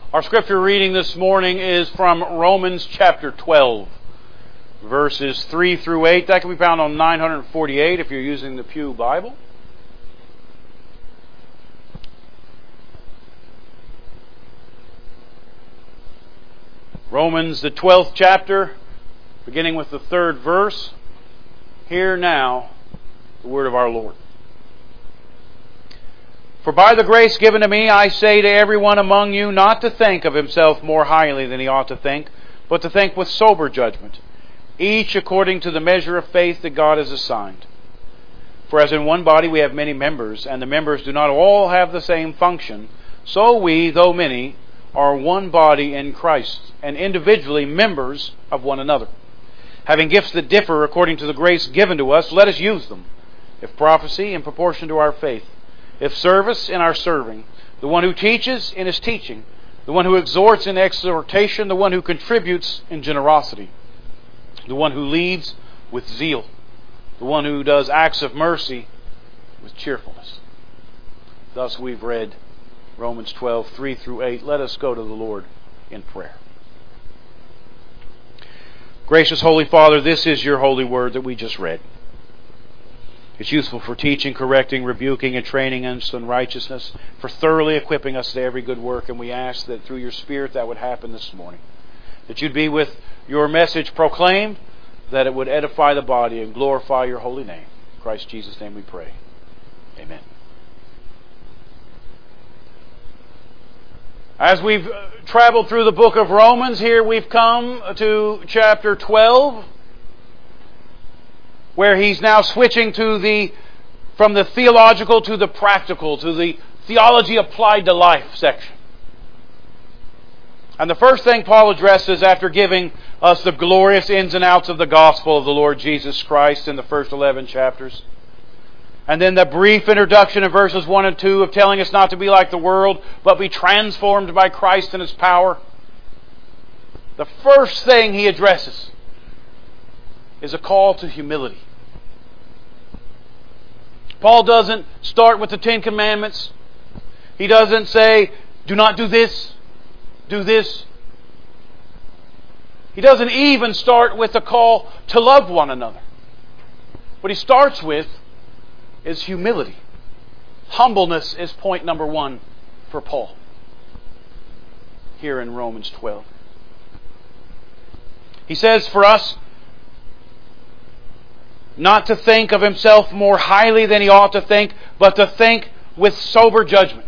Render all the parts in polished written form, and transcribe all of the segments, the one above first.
Our scripture reading this morning is from Romans chapter 12, verses 3 through 8. That can be found on 948 if you're using the Pew Bible. Romans, the 12th chapter, beginning with the 3rd verse. Hear now the word of our Lord. For by the grace given to me, I say to everyone among you not to think of himself more highly than he ought to think, but to think with sober judgment, each according to the measure of faith that God has assigned. For as in one body we have many members, and the members do not all have the same function, so we, though many, are one body in Christ, and individually members of one another. Having gifts that differ according to the grace given to us, let us use them. If prophecy, in proportion to our faith. If service, in our serving. The one who teaches, in his teaching. The one who exhorts, in exhortation. The one who contributes, in generosity. The one who leads, with zeal. The one who does acts of mercy, with cheerfulness. Thus we've read Romans 12, 3 through 8. Let us go to the Lord in prayer. Gracious Holy Father, this is your holy word that we just read. It's useful for teaching, correcting, rebuking, and training us in righteousness, for thoroughly equipping us to every good work. And we ask that through your Spirit that would happen this morning. That you'd be with your message proclaimed, that it would edify the body and glorify your holy name. In Christ Jesus' name we pray. Amen. As we've traveled through the book of Romans, here we've come to chapter 12, where he's now switching from the theological to the practical, to the theology applied to life section. And the first thing Paul addresses after giving us the glorious ins and outs of the gospel of the Lord Jesus Christ in the first 11 chapters, and then the brief introduction in verses 1 and 2 of telling us not to be like the world, but be transformed by Christ and His power. The first thing he addresses is a call to humility. Paul doesn't start with the 10 Commandments. He doesn't say, do not do this, do this. He doesn't even start with the call to love one another. What he starts with is humility. Humbleness is point number 1 for Paul here in Romans 12. He says for us not to think of himself more highly than he ought to think, but to think with sober judgment.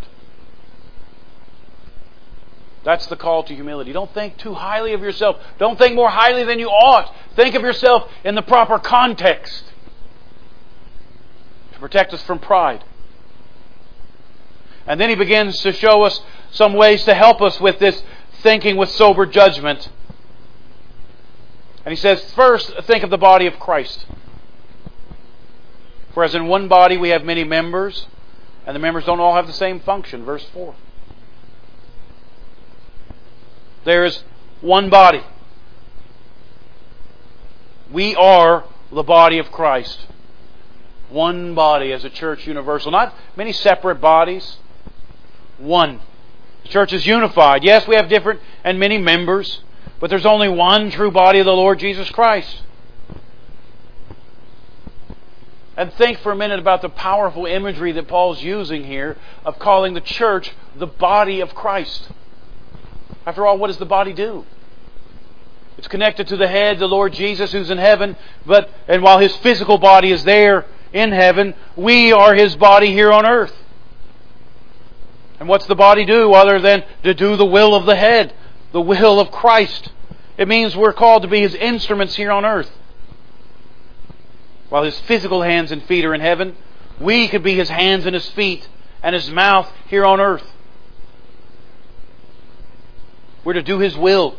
That's the call to humility. Don't think too highly of yourself. Don't think more highly than you ought. Think of yourself in the proper context to protect us from pride. And then he begins to show us some ways to help us with this thinking with sober judgment. And he says, first, think of the body of Christ. For as in one body we have many members, and the members don't all have the same function. Verse 4. There is one body. We are the body of Christ. One body as a church universal. Not many separate bodies. One. The church is unified. Yes, we have different and many members, but there's only one true body of the Lord Jesus Christ. And think for a minute about the powerful imagery that Paul's using here of calling the church the body of Christ. After all, what does the body do? It's connected to the head, the Lord Jesus, who's in heaven. And while His physical body is there in heaven, we are His body here on earth. And what's the body do other than to do the will of the head, the will of Christ? It means we're called to be His instruments here on earth. While His physical hands and feet are in heaven, we could be His hands and His feet and His mouth here on earth. We're to do His will.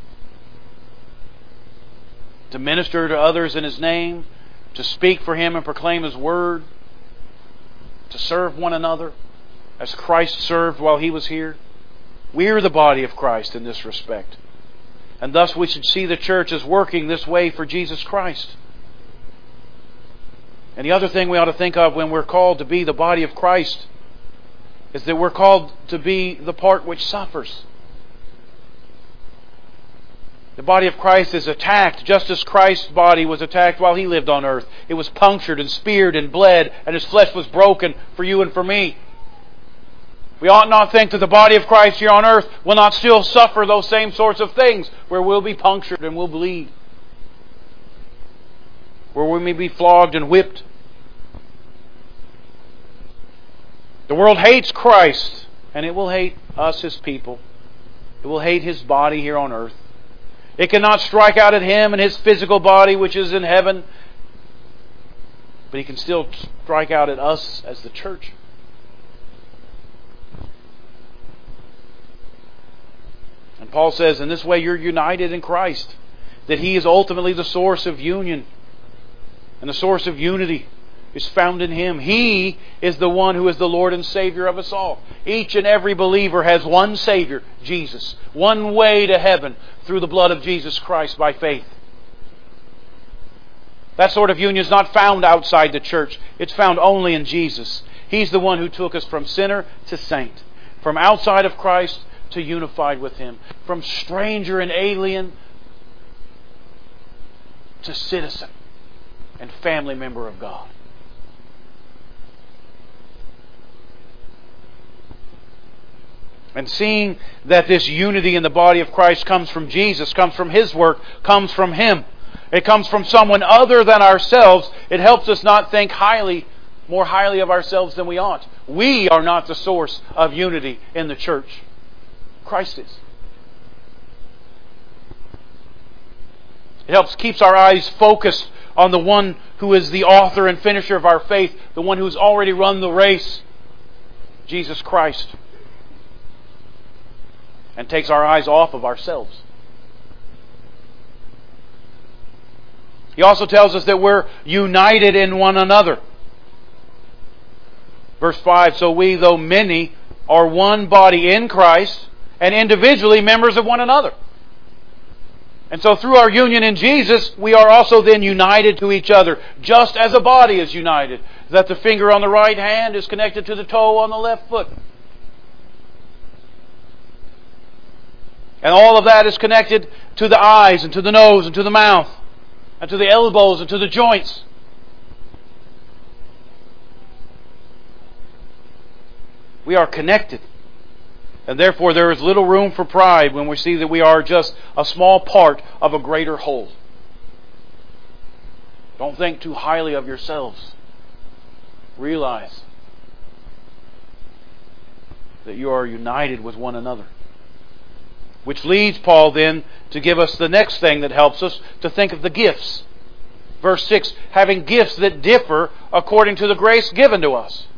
To minister to others in His name. To speak for Him and proclaim His word. To serve one another as Christ served while He was here. We're the body of Christ in this respect. And thus we should see the church as working this way for Jesus Christ. And the other thing we ought to think of when we're called to be the body of Christ is that we're called to be the part which suffers. The body of Christ is attacked just as Christ's body was attacked while He lived on earth. It was punctured and speared and bled, and His flesh was broken for you and for me. We ought not think that the body of Christ here on earth will not still suffer those same sorts of things, where we'll be punctured and we'll bleed, where we may be flogged and whipped. The world hates Christ, and it will hate us, His people. It will hate His body here on earth. It cannot strike out at Him and His physical body which is in heaven, but He can still strike out at us as the church. And Paul says, in this way you're united in Christ, that He is ultimately the source of union, and the source of unity is found in Him. He is the one who is the Lord and Savior of us all. Each and every believer has one Savior, Jesus. One way to heaven through the blood of Jesus Christ by faith. That sort of union is not found outside the church. It's found only in Jesus. He's the one who took us from sinner to saint, from outside of Christ to unified with Him, from stranger and alien to citizen and family member of God. And seeing that this unity in the body of Christ comes from Jesus, comes from His work, comes from Him, it comes from someone other than ourselves, it helps us not think more highly of ourselves than we ought. We are not the source of unity in the church. Christ is. It keeps our eyes focused on the one who is the author and finisher of our faith, the one who's already run the race, Jesus Christ. And takes our eyes off of ourselves. He also tells us that we're united in one another. Verse 5, so we, though many, are one body in Christ, and individually members of one another. And so through our union in Jesus, we are also then united to each other, just as a body is united. That the finger on the right hand is connected to the toe on the left foot. And all of that is connected to the eyes and to the nose and to the mouth and to the elbows and to the joints. We are connected. And therefore there is little room for pride when we see that we are just a small part of a greater whole. Don't think too highly of yourselves. Realize that you are united with one another. Which leads Paul then to give us the next thing that helps us to think of the gifts. Verse 6, having gifts that differ according to the grace given to us.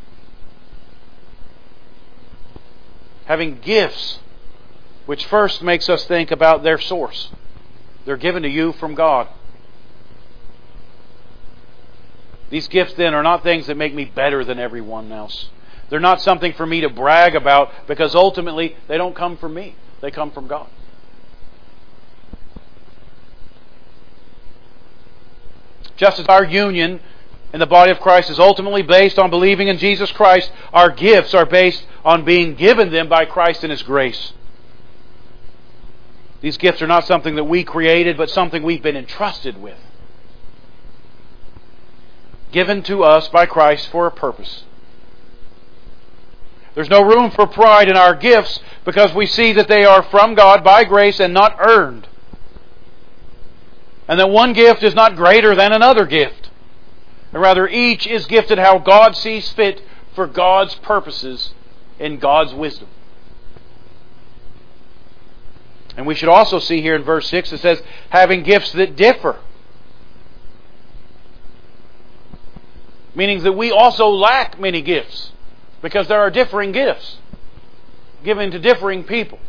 Having gifts, which first makes us think about their source. They're given to you from God. These gifts then are not things that make me better than everyone else. They're not something for me to brag about, because ultimately they don't come from me. They come from God. Just as our union in the body of Christ is ultimately based on believing in Jesus Christ, our gifts are based on being given them by Christ in His grace. These gifts are not something that we created, but something we've been entrusted with. Given to us by Christ for a purpose. There's no room for pride in our gifts, because we see that they are from God by grace and not earned. And that one gift is not greater than another gift. And rather, each is gifted how God sees fit for God's purposes in God's wisdom. And we should also see here in verse 6, it says, having gifts that differ. Meaning that we also lack many gifts. Because there are differing gifts given to differing people.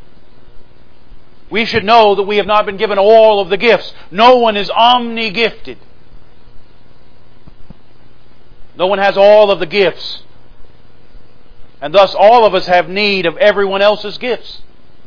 We should know that we have not been given all of the gifts. No one is omni-gifted. No one has all of the gifts. And thus all of us have need of everyone else's gifts.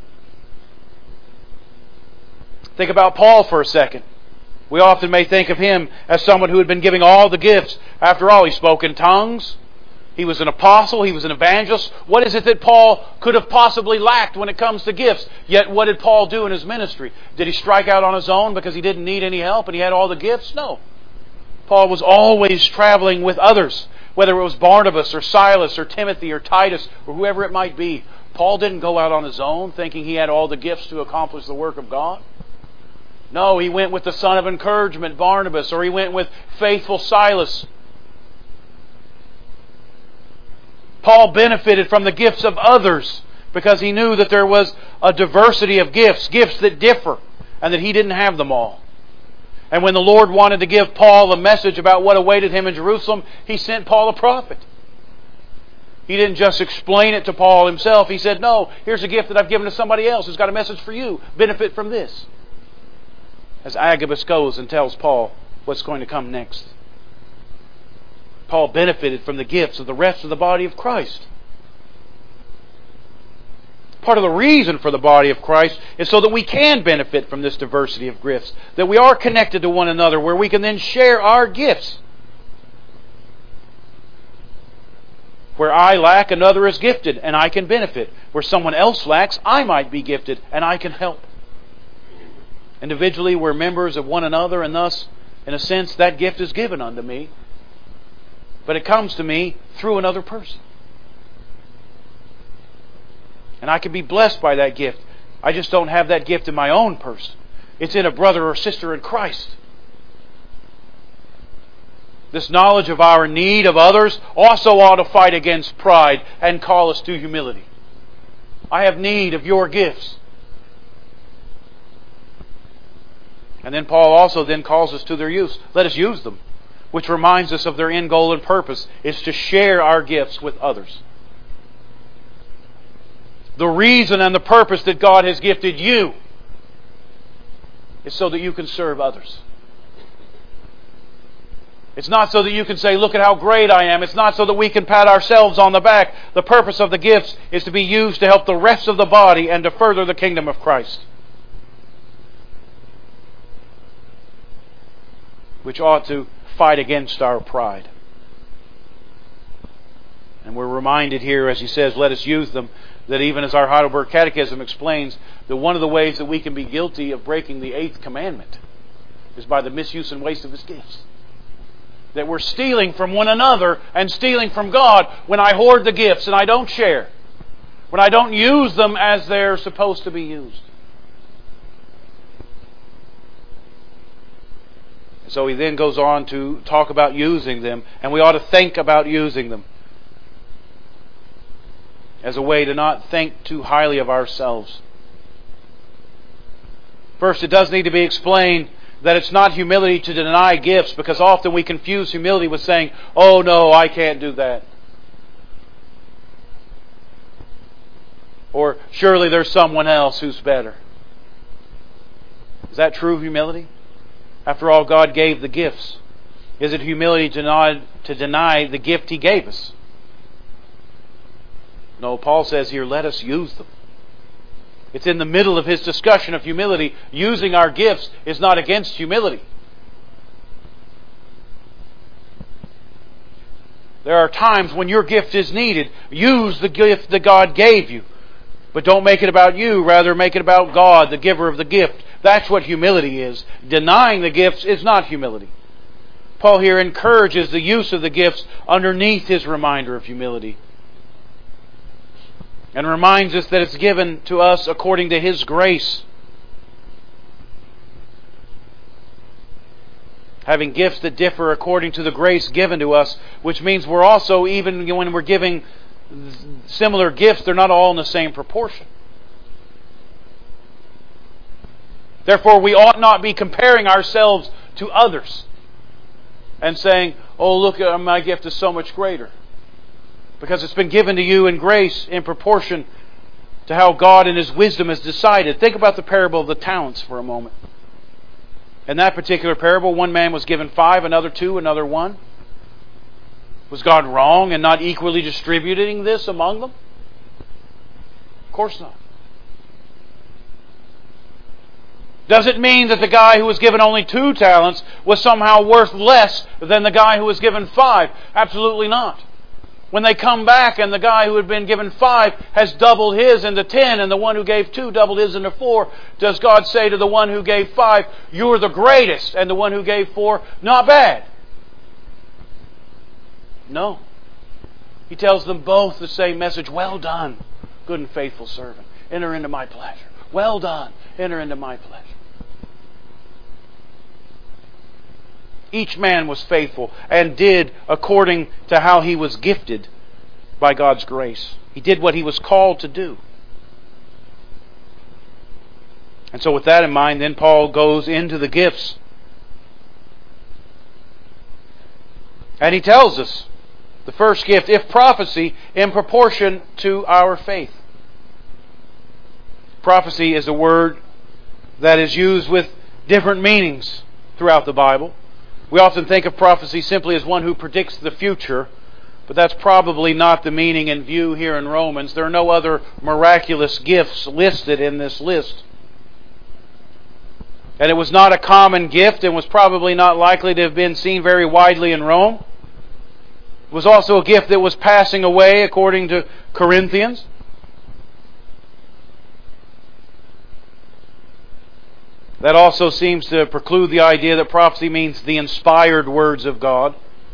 Think about Paul for a second. We often may think of him as someone who had been giving all the gifts. After all, he spoke in tongues. He was an apostle. He was an evangelist. What is it that Paul could have possibly lacked when it comes to gifts? Yet what did Paul do in his ministry? Did he strike out on his own because he didn't need any help and he had all the gifts? No. Paul was always traveling with others, whether it was Barnabas or Silas or Timothy or Titus or whoever it might be. Paul didn't go out on his own thinking he had all the gifts to accomplish the work of God. No, he went with the son of encouragement, Barnabas, or he went with faithful Silas. Paul benefited from the gifts of others because he knew that there was a diversity of gifts, gifts that differ, and that he didn't have them all. And when the Lord wanted to give Paul a message about what awaited him in Jerusalem, He sent Paul a prophet. He didn't just explain it to Paul himself. He said, no, here's a gift that I've given to somebody else who's got a message for you. Benefit from this. As Agabus goes and tells Paul what's going to come next. Paul benefited from the gifts of the rest of the body of Christ. Part of the reason for the body of Christ is so that we can benefit from this diversity of gifts. That we are connected to one another where we can then share our gifts. Where I lack, another is gifted and I can benefit. Where someone else lacks, I might be gifted and I can help. Individually, we're members of one another, and thus, in a sense, that gift is given unto me. But it comes to me through another person. And I can be blessed by that gift. I just don't have that gift in my own person. It's in a brother or sister in Christ. This knowledge of our need of others also ought to fight against pride and call us to humility. I have need of your gifts. And then Paul also then calls us to their use. Let us use them. Which reminds us of their end goal and purpose is to share our gifts with others. The reason and the purpose that God has gifted you is so that you can serve others. It's not so that you can say, look at how great I am. It's not so that we can pat ourselves on the back. The purpose of the gifts is to be used to help the rest of the body and to further the kingdom of Christ. Which ought to fight against our pride. And we're reminded here, as he says, let us use them, that even as our Heidelberg Catechism explains, that one of the ways that we can be guilty of breaking the 8th commandment is by the misuse and waste of His gifts. That we're stealing from one another and stealing from God when I hoard the gifts and I don't share. When I don't use them as they're supposed to be used. So he then goes on to talk about using them, and we ought to think about using them as a way to not think too highly of ourselves. First, it does need to be explained that it's not humility to deny gifts, because often we confuse humility with saying, oh no, I can't do that. Or surely there's someone else who's better. Is that true humility? After all, God gave the gifts. Is it humility to deny the gift He gave us? No, Paul says here, let us use them. It's in the middle of his discussion of humility. Using our gifts is not against humility. There are times when your gift is needed. Use the gift that God gave you. But don't make it about you. Rather, make it about God, the giver of the gift. That's what humility is. Denying the gifts is not humility. Paul here encourages the use of the gifts underneath his reminder of humility. And reminds us that it's given to us according to His grace. Having gifts that differ according to the grace given to us, which means we're also, even when we're giving similar gifts, they're not all in the same proportion. Therefore, we ought not be comparing ourselves to others and saying, oh, look, my gift is so much greater. Because it's been given to you in grace in proportion to how God in His wisdom has decided. Think about the parable of the talents for a moment. In that particular parable, one man was given 5, another 2, another 1. Was God wrong in not equally distributing this among them? Of course not. Does it mean that the guy who was given only 2 talents was somehow worth less than the guy who was given 5? Absolutely not. When they come back and the guy who had been given 5 has doubled his into 10, and the one who gave 2 doubled his into 4, does God say to the one who gave 5, "You're the greatest," and the one who gave 4, "Not bad"? No. He tells them both the same message: "Well done, good and faithful servant. Enter into my pleasure. Well done, enter into my pleasure." Each man was faithful and did according to how he was gifted by God's grace. He did what he was called to do. And so with that in mind, then Paul goes into the gifts. And he tells us the first gift, if prophecy, in proportion to our faith. Prophecy is a word that is used with different meanings throughout the Bible. We often think of prophecy simply as one who predicts the future, but that's probably not the meaning in view here in Romans. There are no other miraculous gifts listed in this list. And it was not a common gift and was probably not likely to have been seen very widely in Rome. It was also a gift that was passing away, according to Corinthians. That also seems to preclude the idea that prophecy means the inspired words of God.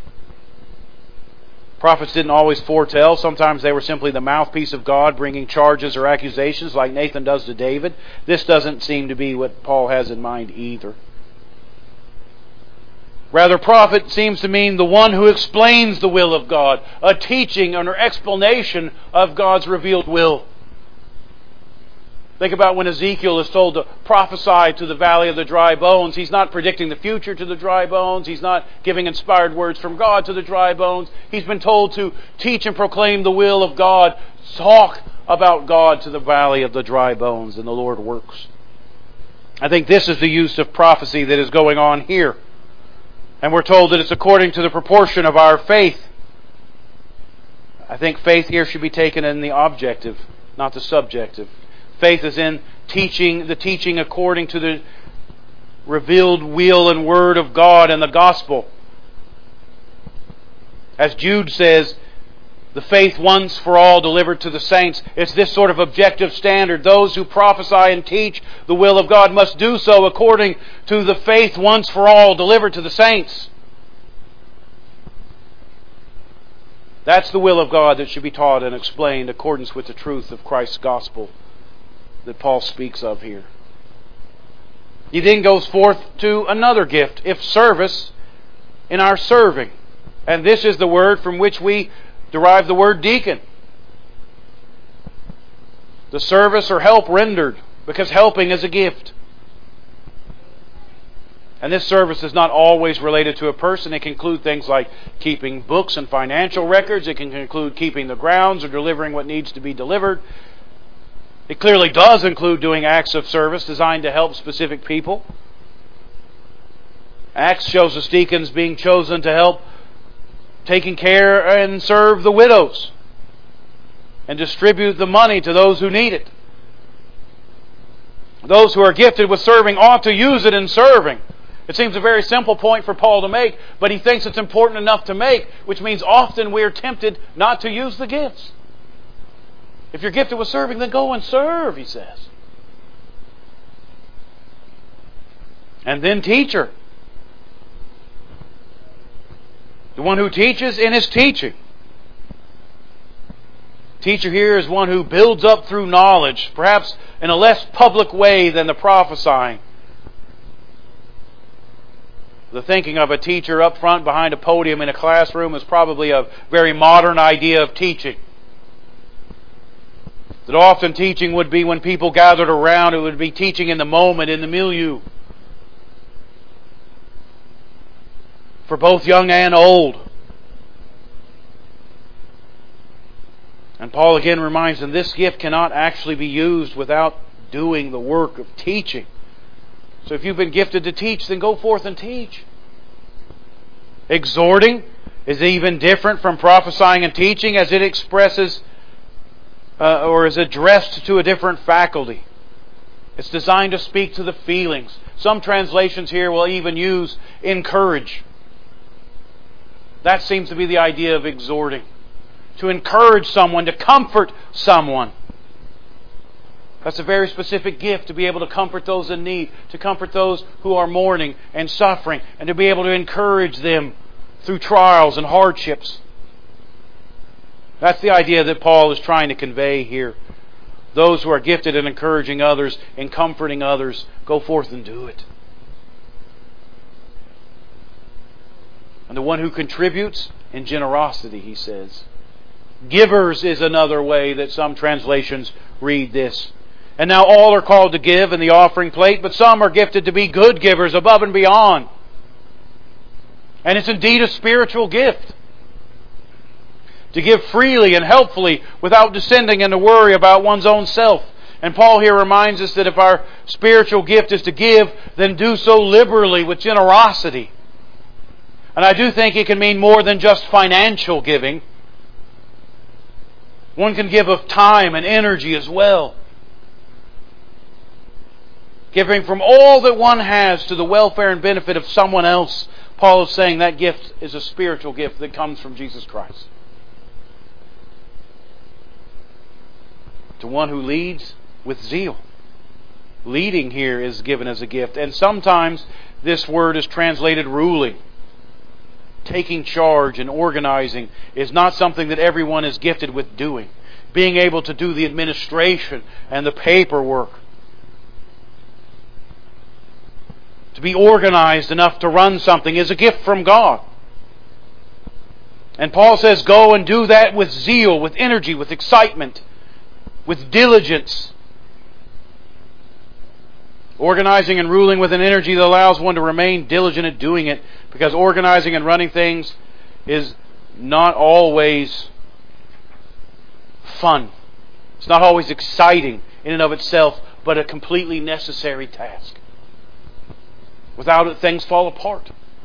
Prophets didn't always foretell. Sometimes they were simply the mouthpiece of God, bringing charges or accusations like Nathan does to David. This doesn't seem to be what Paul has in mind either. Rather, prophet seems to mean the one who explains the will of God, a teaching or explanation of God's revealed will. Think about when Ezekiel is told to prophesy to the valley of the dry bones. He's not predicting the future to the dry bones. He's not giving inspired words from God to the dry bones. He's been told to teach and proclaim the will of God. Talk about God to the valley of the dry bones, and the Lord works. I think this is the use of prophecy that is going on here. And we're told that it's according to the proportion of our faith. I think faith here should be taken in the objective, not the subjective. Faith is in the teaching according to the revealed will and word of God and the gospel. As Jude says, the faith once for all delivered to the saints. It's this sort of objective standard. Those who prophesy and teach the will of God must do so according to the faith once for all delivered to the saints. That's the will of God that should be taught and explained in accordance with the truth of Christ's gospel that Paul speaks of here. He then goes forth to another gift, if service, in our serving. And this is the word from which we derive the word deacon. The service or help rendered, because helping is a gift. And this service is not always related to a person. It can include things like keeping books and financial records. It can include keeping the grounds or delivering what needs to be delivered. It clearly does include doing acts of service designed to help specific people. Acts shows us deacons being chosen to help taking care and serve the widows and distribute the money to those who need it. Those who are gifted with serving ought to use it in serving. It seems a very simple point for Paul to make, but he thinks it's important enough to make, which means often we are tempted not to use the gifts. If you're gifted with serving, then go and serve, he says. And then teacher. The one who teaches in his teaching. Teacher here is one who builds up through knowledge, perhaps in a less public way than the prophesying. The thinking of a teacher up front behind a podium in a classroom is probably a very modern idea of teaching. That often teaching would be when people gathered around, it would be teaching in the moment, in the milieu. For both young and old. And Paul again reminds them this gift cannot actually be used without doing the work of teaching. So if you've been gifted to teach, then go forth and teach. Exhorting is even different from prophesying and teaching, as it expresses or is addressed to a different faculty. It's designed to speak to the feelings. Some translations here will even use encourage. That seems to be the idea of exhorting. to encourage someone, to comfort someone. That's a very specific gift, to be able to comfort those in need, to comfort those who are mourning and suffering, and to be able to encourage them through trials and hardships. That's the idea that Paul is trying to convey here. Those who are gifted in encouraging others and comforting others, go forth and do it. And the one who contributes in generosity, he says. Givers is another way that some translations read this. And now all are called to give in the offering plate, but some are gifted to be good givers above and beyond. And it's indeed a spiritual gift. To give freely and helpfully without descending into worry about one's own self. And Paul here reminds us that if our spiritual gift is to give, then do so liberally with generosity. And I do think it can mean more than just financial giving. One can give of time and energy as well. Giving from all that one has to the welfare and benefit of someone else. Paul is saying that gift is a spiritual gift that comes from Jesus Christ. To one who leads with zeal. Leading here is given as a gift. And sometimes this word is translated ruling. Taking charge and organizing is not something that everyone is gifted with doing. Being able to do the administration and the paperwork. To be organized enough to run something is a gift from God. And Paul says, go and do that with zeal, with energy, with excitement, with diligence. Organizing and ruling with an energy that allows one to remain diligent at doing it, because organizing and running things is not always fun. It's not always exciting in and of itself, but a completely necessary task. Without it, things fall apart.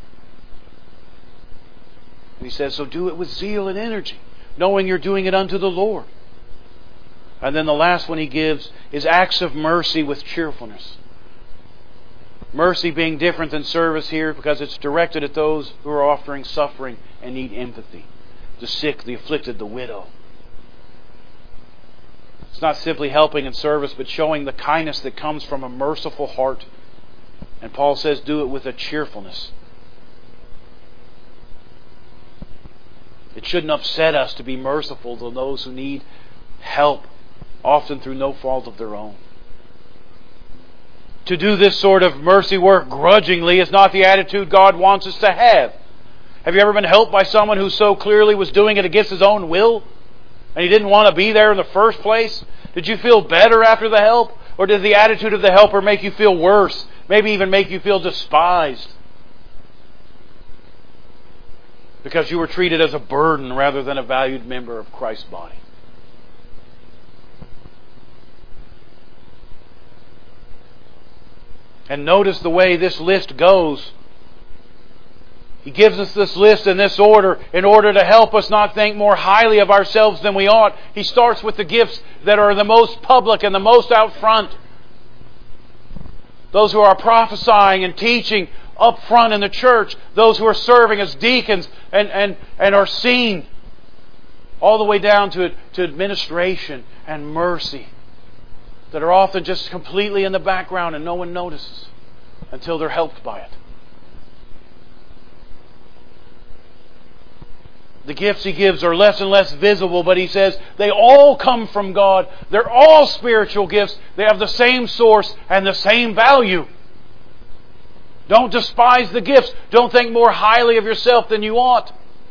And he says, so do it with zeal and energy, knowing you're doing it unto the Lord. And then the last one he gives is acts of mercy with cheerfulness. Mercy being different than service here because it's directed at those who are offering suffering and need empathy. The sick, the afflicted, the widow. It's not simply helping in service, but showing the kindness that comes from a merciful heart. And Paul says, do it with a cheerfulness. It shouldn't upset us to be merciful to those who need help, often through no fault of their own. To do this sort of mercy work grudgingly is not the attitude God wants us to have. Have you ever been helped by someone who so clearly was doing it against his own will? And he didn't want to be there in the first place? Did you feel better after the help? Or did the attitude of the helper make you feel worse? Maybe even make you feel despised? Because you were treated as a burden rather than a valued member of Christ's body. And notice the way this list goes. He gives us this list in this order in order to help us not think more highly of ourselves than we ought. He starts with the gifts that are the most public and the most out front. Those who are prophesying and teaching up front in the church. Those who are serving as deacons and are seen. All the way down to administration and mercy. That are often just completely in the background and no one notices until they're helped by it. The gifts he gives are less and less visible, but he says they all come from God. They're all spiritual gifts. They have the same source and the same value. Don't despise the gifts. Don't think more highly of yourself than you ought.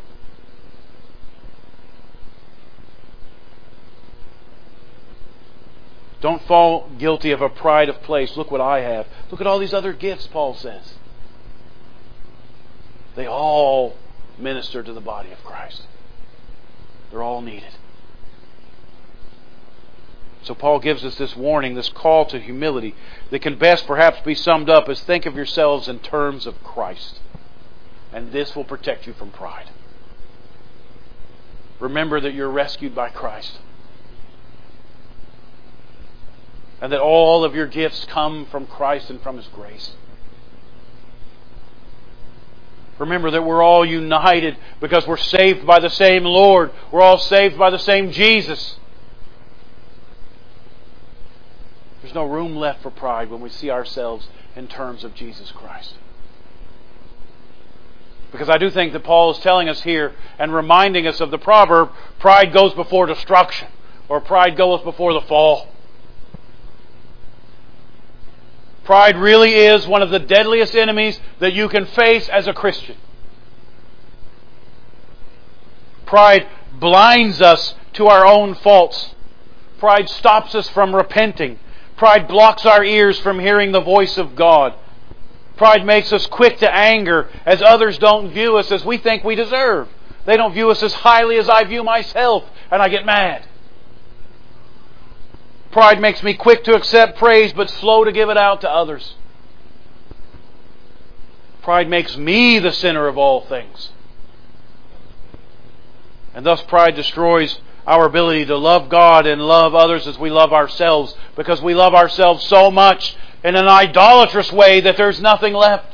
Don't fall guilty of a pride of place. Look what I have. Look at all these other gifts, Paul says. They all minister to the body of Christ. They're all needed. So Paul gives us this warning, this call to humility that can best perhaps be summed up as think of yourselves in terms of Christ. And this will protect you from pride. Remember that you're rescued by Christ. And that all of your gifts come from Christ and from His grace. Remember that we're all united because we're saved by the same Lord. We're all saved by the same Jesus. There's no room left for pride when we see ourselves in terms of Jesus Christ. Because I do think that Paul is telling us here and reminding us of the proverb, pride goes before destruction, or pride goeth before the fall. Pride really is one of the deadliest enemies that you can face as a Christian. Pride blinds us to our own faults. Pride stops us from repenting. Pride blocks our ears from hearing the voice of God. Pride makes us quick to anger as others don't view us as we think we deserve. They don't view us as highly as I view myself, and I get mad. Pride makes me quick to accept praise but slow to give it out to others. Pride makes me the center of all things. And thus pride destroys our ability to love God and love others as we love ourselves, because we love ourselves so much in an idolatrous way that there's nothing left.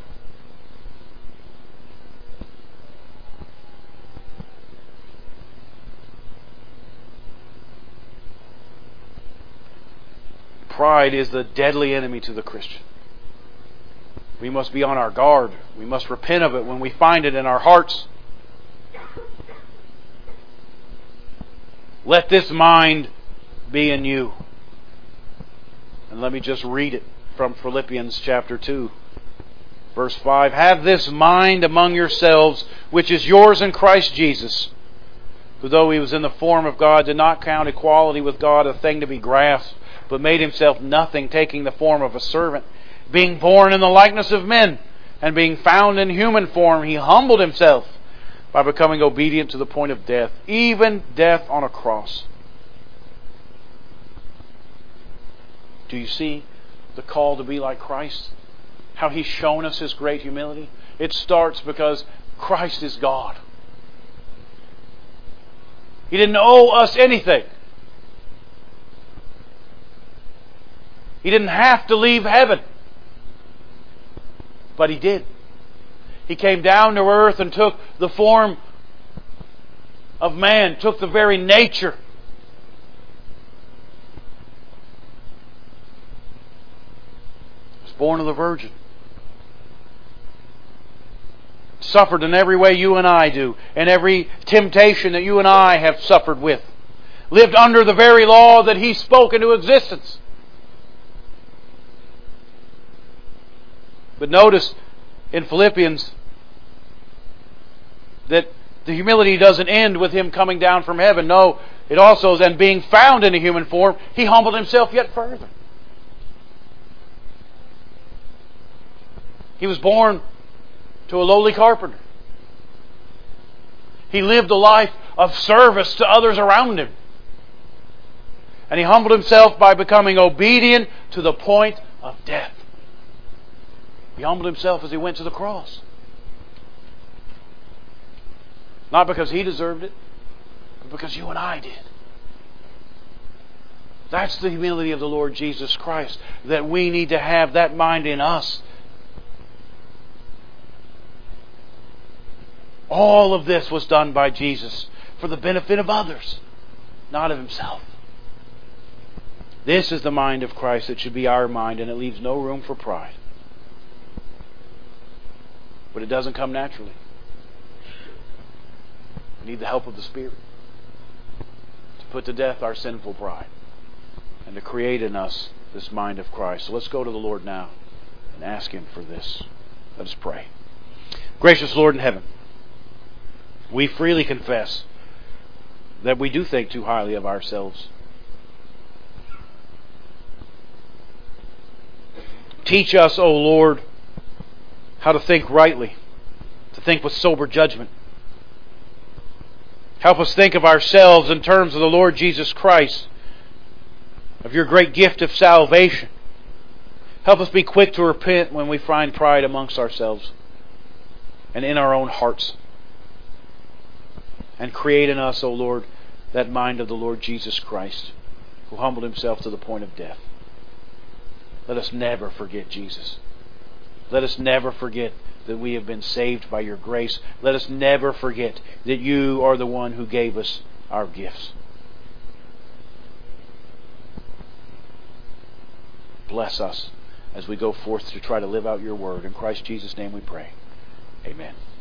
Pride is the deadly enemy to the Christian. We must be on our guard. We must repent of it when we find it in our hearts. Let this mind be in you. And let me just read it from Philippians chapter 2, verse 5. Have this mind among yourselves, which is yours in Christ Jesus, who though He was in the form of God, did not count equality with God a thing to be grasped, but made Himself nothing, taking the form of a servant, being born in the likeness of men, and being found in human form, He humbled Himself by becoming obedient to the point of death, even death on a cross. Do you see the call to be like Christ? How He's shown us His great humility? It starts because Christ is God. He didn't owe us anything. He didn't have to leave heaven. But He did. He came down to earth and took the form of man, took the very nature. He was born of the Virgin. Suffered in every way you and I do, in every temptation that you and I have suffered with. Lived under the very law that He spoke into existence. But notice in Philippians that the humility doesn't end with Him coming down from heaven. No, it also is, and being found in a human form, He humbled Himself yet further. He was born to a lowly carpenter. He lived a life of service to others around Him. And He humbled Himself by becoming obedient to the point of death. He humbled Himself as He went to the cross. Not because He deserved it, but because you and I did. That's the humility of the Lord Jesus Christ, that we need to have that mind in us. All of this was done by Jesus for the benefit of others, not of Himself. This is the mind of Christ that should be our mind, and it leaves no room for pride. But it doesn't come naturally. We need the help of the Spirit to put to death our sinful pride and to create in us this mind of Christ. So let's go to the Lord now and ask Him for this. Let us pray. Gracious Lord in heaven, we freely confess that we do think too highly of ourselves. Teach us, O Lord, how to think rightly, to think with sober judgment. Help us think of ourselves in terms of the Lord Jesus Christ, of Your great gift of salvation. Help us be quick to repent when we find pride amongst ourselves and in our own hearts. And create in us, O Lord, that mind of the Lord Jesus Christ, who humbled Himself to the point of death. Let us never forget Jesus. Let us never forget that we have been saved by your grace. Let us never forget that you are the one who gave us our gifts. Bless us as we go forth to try to live out your word. In Christ Jesus' name we pray. Amen.